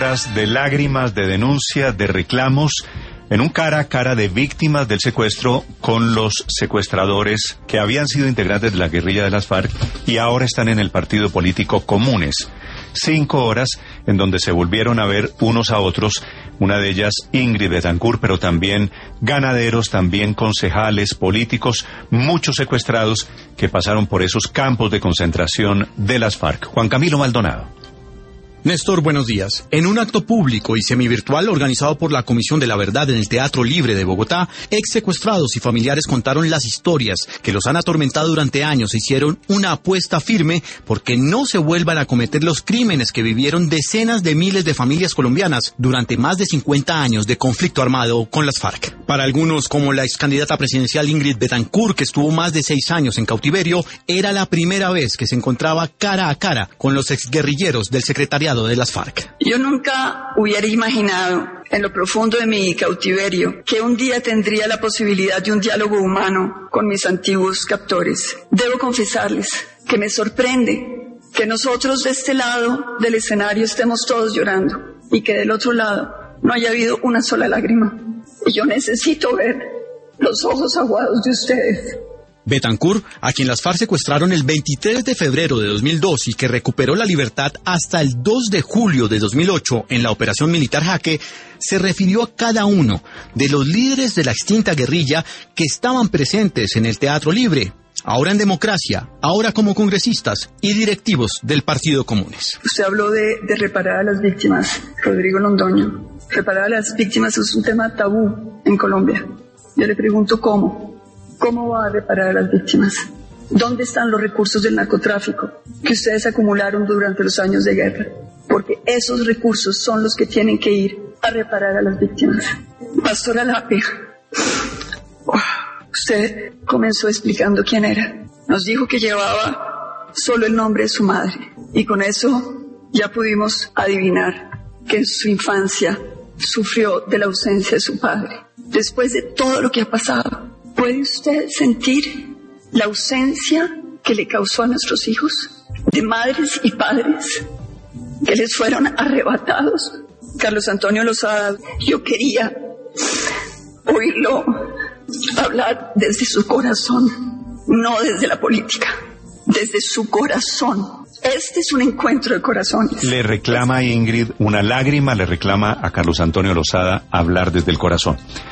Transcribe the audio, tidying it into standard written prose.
De lágrimas, de denuncias, de reclamos, en un cara a cara de víctimas del secuestro con los secuestradores que habían sido integrantes de la guerrilla de las FARC y ahora están en el partido político Comunes. 5 horas en donde se volvieron a ver unos a otros, una de ellas Ingrid Betancourt, pero también ganaderos, también concejales, políticos, muchos secuestrados que pasaron por esos campos de concentración de las FARC. Juan Camilo Maldonado. Néstor, buenos días. En un acto público y semivirtual organizado por la Comisión de la Verdad en el Teatro Libre de Bogotá, ex secuestrados y familiares contaron las historias que los han atormentado durante años e hicieron una apuesta firme porque no se vuelvan a cometer los crímenes que vivieron decenas de miles de familias colombianas durante más de 50 años de conflicto armado con las FARC. Para algunos, como la ex candidata presidencial Ingrid Betancourt, que estuvo más de 6 años en cautiverio, era la primera vez que se encontraba cara a cara con los exguerrilleros del secretariado de las FARC. Yo nunca hubiera imaginado en lo profundo de mi cautiverio que un día tendría la posibilidad de un diálogo humano con mis antiguos captores. Debo confesarles que me sorprende que nosotros de este lado del escenario estemos todos llorando y que del otro lado no haya habido una sola lágrima. Y yo necesito ver los ojos aguados de ustedes. Betancourt, a quien las FARC secuestraron el 23 de febrero de 2002 y que recuperó la libertad hasta el 2 de julio de 2008 en la operación militar Jaque, se refirió a cada uno de los líderes de la extinta guerrilla que estaban presentes en el Teatro Libre, ahora en democracia, ahora como congresistas y directivos del Partido Comunes. Usted habló de reparar a las víctimas, Rodrigo Londoño. Reparar a las víctimas es un tema tabú en Colombia. Yo le pregunto cómo. ¿Cómo va a reparar a las víctimas? ¿Dónde están los recursos del narcotráfico que ustedes acumularon durante los años de guerra? Porque esos recursos son los que tienen que ir a reparar a las víctimas. Pastora Lapia, usted comenzó explicando quién era. Nos dijo que llevaba solo el nombre de su madre. Y con eso ya pudimos adivinar que en su infancia sufrió de la ausencia de su padre. Después de todo lo que ha pasado, ¿puede usted sentir la ausencia que le causó a nuestros hijos? De madres y padres que les fueron arrebatados. Carlos Antonio Lozada, yo quería oírlo hablar desde su corazón, no desde la política, desde su corazón. Este es un encuentro de corazones. Le reclama a Ingrid una lágrima, le reclama a Carlos Antonio Lozada hablar desde el corazón.